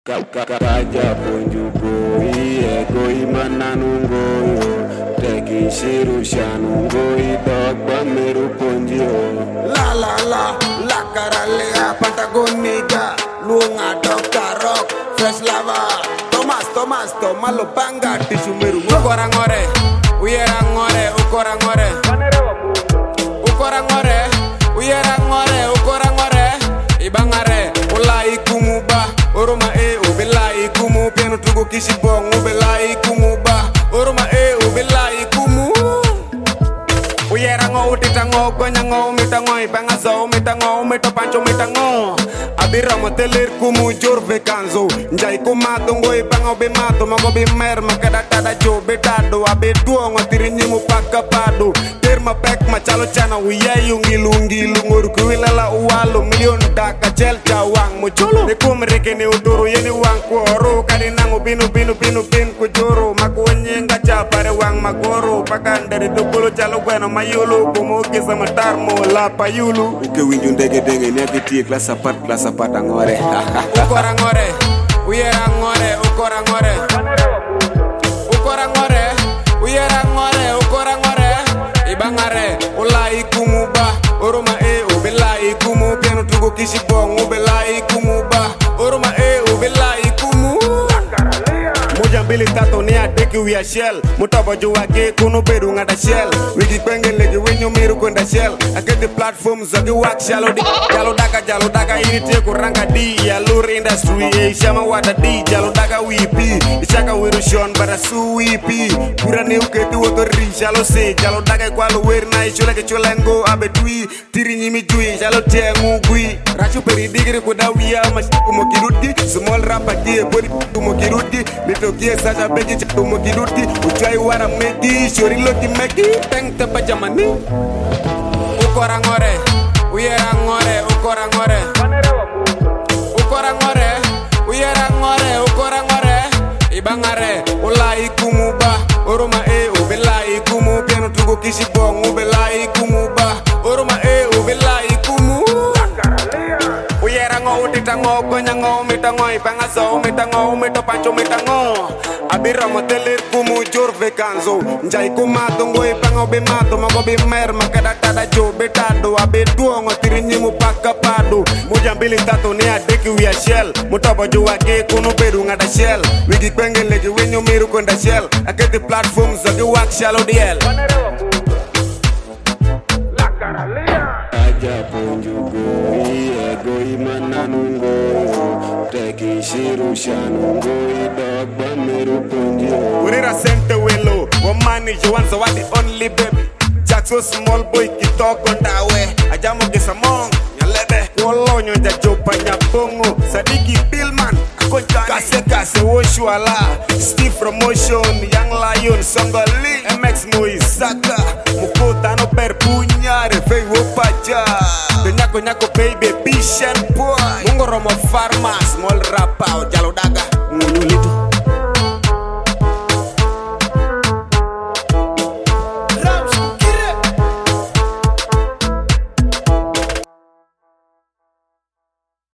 Kaja punjugoi egoi mananungoyo teki shirushanungoi dogba meru ponjio La caralea Patagonica Lunga Dr. Rock Fresh Lava Thomas Tomalo Panga Tishumeru Ukorangore Uyerangore Ukorangore Ukorangore Uyerangore Ukorangore Ibangare Ula ikumuba Oroma ubela ikumu Piano tugo kishibong ubela ikumuba Oroma ubela ikumu Uyerango utitango Gonyango umitango Ipangazo umitango Umitopancho umitango Abiramo teler kumu jorve kanzo Njai kumatungo ipango bimato Mago bimer makadatada jo betado Abeduongo tirinyimu paka pado Terma pek machalo chana Uyeyu ngilu Ngurkuilala uwalo Milion daka chel chawang Mucholo Nikumrike ni uduru Yeni wang kuoro Karinango binu kujoro Makuenyenga chapare wang magoro Pakan dari tukulu chalo bueno mayulu Kumuki sama tarmo la payulu Uke winju ndege ni akitie klasa pat angore Ukorangore Uyerangore Ukorangore Ukorangore Uyerangore Ukorangore Ibangare Ula ikumuba Oroma ubela ikumu Piano tugo kishibong ubela ikumuba Oroma ubela ikumu Mujambili tato ni adeki uya shell Mutaba juwake kuno beru ngada shell Wiki kwenge legi wenyo miru kwenda shell Akete platform zagi wak shallow di Jalo daga irite kuranga di Ya lure industry Shama wada di Jalo daga wipi Ishaka wiru shon bara su wipi Pura ne uketi wotori Shalo se Jalo daga kwa lo werna Ishula ke cholengo abe tui Tiri nyimi jui Shalo tengu gui Rachu peri digiri kudawia Mashiku mokirudi Small rapper kie body mokirudi Mitokie sasha beji chatu mokirudi Uchai wara meki Shori loti meki Teng tepa jamani Ukorangore Uyerangore Ukorangore Ukorangore Uyerangore Ukorangore Ibangare Ula ikumuba Oroma ubela ikumu Piano tugo kishibong ubela ikumuba Oroma ubela ikumu Uyerango utitango Gonyango umitango Ipangazo umitango Umitopancho umitango Abiramo teler kumu jorve kanzo Njai kumatungo ipango bimato Mago bimer makadatada jo betado Abeduongo tirinyimu paka pado Mujambili tato ni adeki uya shell Mutaba juwake kuno beru ngada shell Wiki kwenge legi wenyo miru kwenda shell Akete platform zagi wak shallow DL Kaja punjugoi egoi mananungoyo teki shirushanungoi dogba meru ponjio Urira sente welo Wamani Joanza wa the only baby Jack so small boy kitoko ndawe Ajamo kisamong Nyalebe Wolonyo jajopa nyabongo Sadiki Billman Kase Woshwala Steve Promotion Young Lion Songali MX Moisaka Mukota no perpunyare Fei wopacha Nyako baby Bishan boy Mungo Romo Farma Small rap out